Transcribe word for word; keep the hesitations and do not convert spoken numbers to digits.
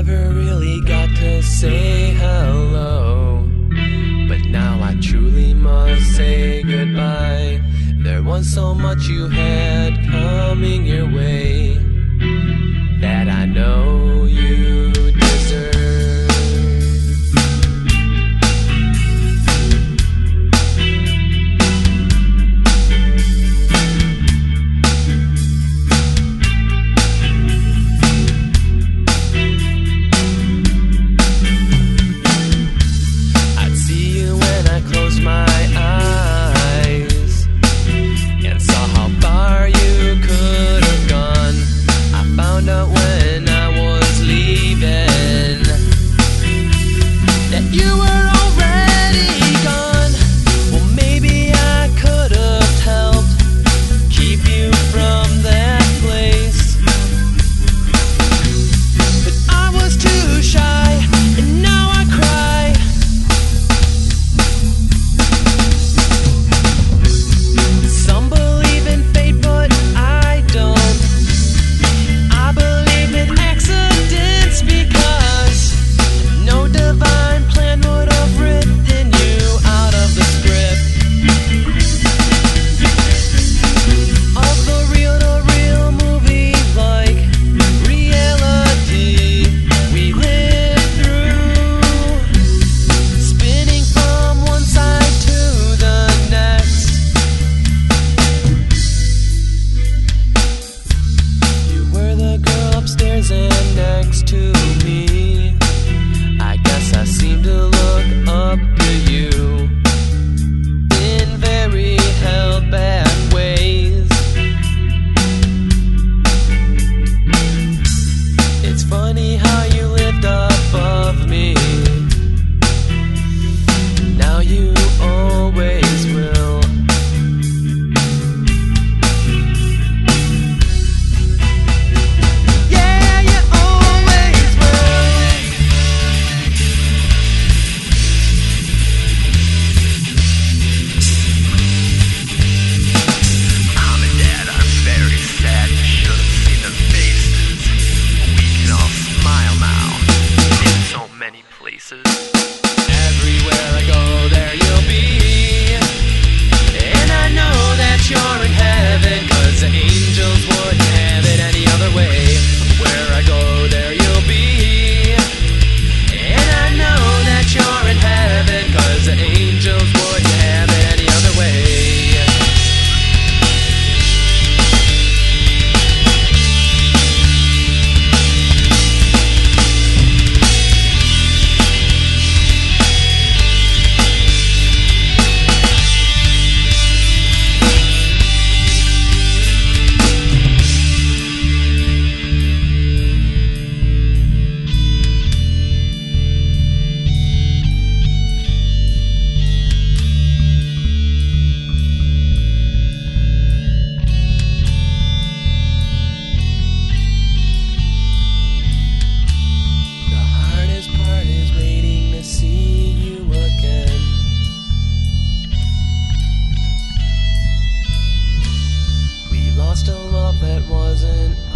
never really got to say hello, but now I truly must say goodbye. There was so much you had coming your way that I know you deserve. Everywhere I go, there you'll be, and I know that you're in heaven, 'cause the angels wouldn't have it any other way. Where I go, there you'll be, and I know that you're in heaven, 'cause the angels wouldn't have it any other way. Lost a love that wasn't